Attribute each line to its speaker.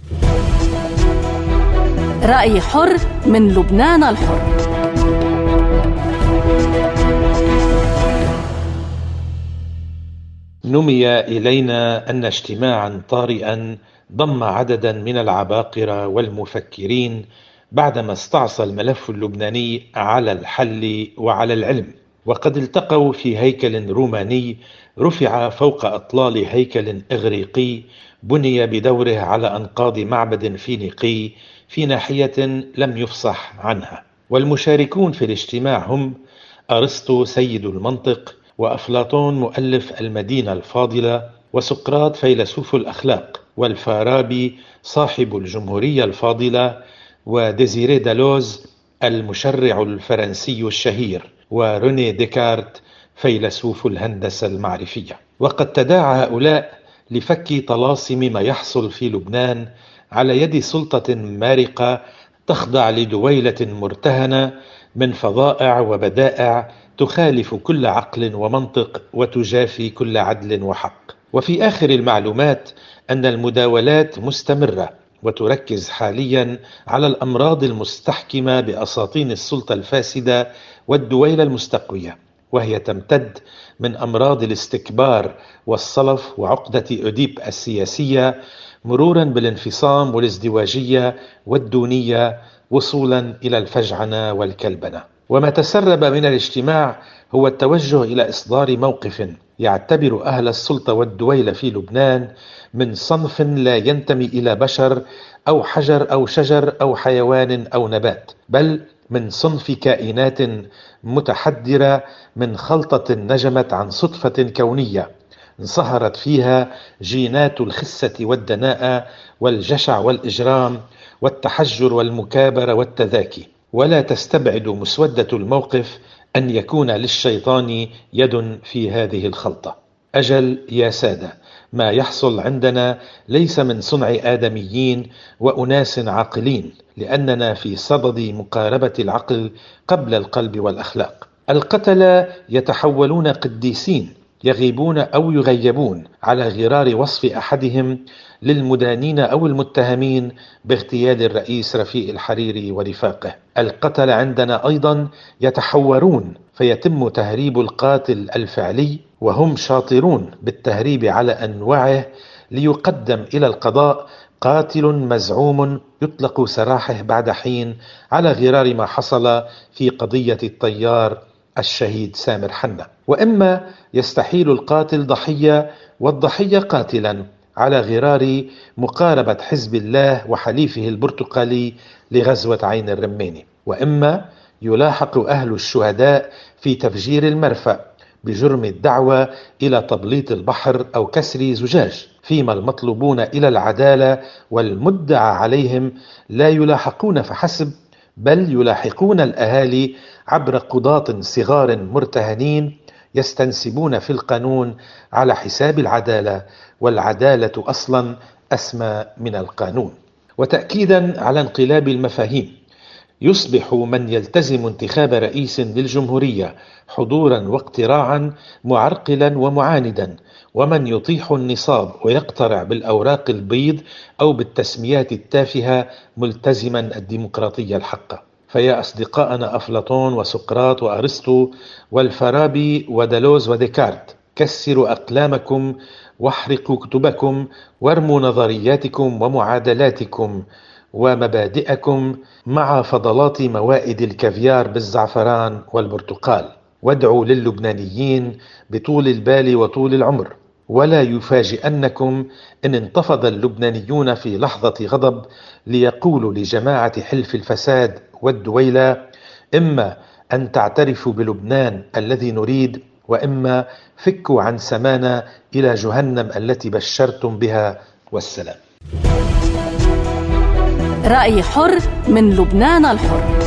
Speaker 1: رأي حر من لبنان الحر.
Speaker 2: نمي إلينا أن اجتماعا طارئا ضم عددا من العباقرة والمفكرين بعدما استعصى الملف اللبناني على الحل وعلى العلم، وقد التقوا في هيكل روماني رفع فوق أطلال هيكل إغريقي بني بدوره على أنقاض معبد فينيقي في ناحية لم يفصح عنها. والمشاركون في الاجتماع هم أرسطو سيد المنطق، وأفلاطون مؤلف المدينة الفاضلة، وسقراط فيلسوف الأخلاق، والفارابي صاحب الجمهورية الفاضلة، وديزيري دالوز المشرع الفرنسي الشهير، وروني ديكارت فيلسوف الهندسة المعرفية. وقد تداعى هؤلاء لفك طلاسم ما يحصل في لبنان على يد سلطة مارقة تخضع لدويلة مرتهنة من فظائع وبدائع تخالف كل عقل ومنطق وتجافي كل عدل وحق. وفي آخر المعلومات أن المداولات مستمرة وتركز حاليا على الأمراض المستحكمة بأساطين السلطة الفاسدة والدويلة المستقوية، وهي تمتد من أمراض الاستكبار والصلف وعقدة أوديب السياسية مرورا بالانفصام والازدواجية والدونية وصولا إلى الفجعنة والكلبنة. وما تسرب من الاجتماع هو التوجه إلى إصدار موقف يعتبر أهل السلطة والدويلة في لبنان من صنف لا ينتمي إلى بشر أو حجر أو شجر أو حيوان أو نبات، بل من صنف كائنات متحدرة من خلطة نجمت عن صدفة كونية انصهرت فيها جينات الخسة والدناءة والجشع والإجرام والتحجر والمكابرة والتذاكي. ولا تستبعد مسودة الموقف أن يكون للشيطان يد في هذه الخلطة. أجل يا سادة، ما يحصل عندنا ليس من صنع آدميين وأناس عاقلين، لأننا في صدد مقاربة العقل قبل القلب والأخلاق. القتلة يتحولون قديسين، يغيبون أو يغيبون على غرار وصف أحدهم للمدانين أو المتهمين باغتيال الرئيس رفيق الحريري ورفاقه. القتل عندنا أيضا يتحورون، فيتم تهريب القاتل الفعلي، وهم شاطرون بالتهريب على أنواعه، ليقدم إلى القضاء قاتل مزعوم يطلق سراحه بعد حين على غرار ما حصل في قضية الطيار الشهيد سامر حنا. وإما يستحيل القاتل ضحية والضحية قاتلا على غرار مقاربة حزب الله وحليفه البرتقالي لغزوة عين الرماني. وإما يلاحق أهل الشهداء في تفجير المرفأ بجرم الدعوة إلى تبليط البحر أو كسر زجاج، فيما المطلوبون إلى العدالة والمدعى عليهم لا يلاحقون فحسب، بل يلاحقون الأهالي عبر قضاة صغار مرتهنين يستنسبون في القانون على حساب العدالة، والعدالة أصلا أسمى من القانون. وتأكيدا على انقلاب المفاهيم، يصبح من يلتزم انتخاب رئيس للجمهورية حضورا واقتراعا معرقلا ومعاندا، ومن يطيح النصاب ويقترع بالأوراق البيض أو بالتسميات التافهة ملتزما الديمقراطية الحقة. فيا أصدقائنا أفلاطون وسقراط وأرسطو والفارابي ودالوز وديكارت، كسروا أقلامكم واحرقوا كتبكم وارموا نظرياتكم ومعادلاتكم ومبادئكم مع فضلات موائد الكافيار بالزعفران والبرتقال، وادعوا للبنانيين بطول البال وطول العمر. ولا يفاجئنكم إن انتفض اللبنانيون في لحظة غضب ليقولوا لجماعة حلف الفساد والدويلة: إما أن تعترفوا بلبنان الذي نريد، وإما فكوا عن سمانا إلى جهنم التي بشرتم بها، والسلام.
Speaker 1: رأي حر من لبنان الحر.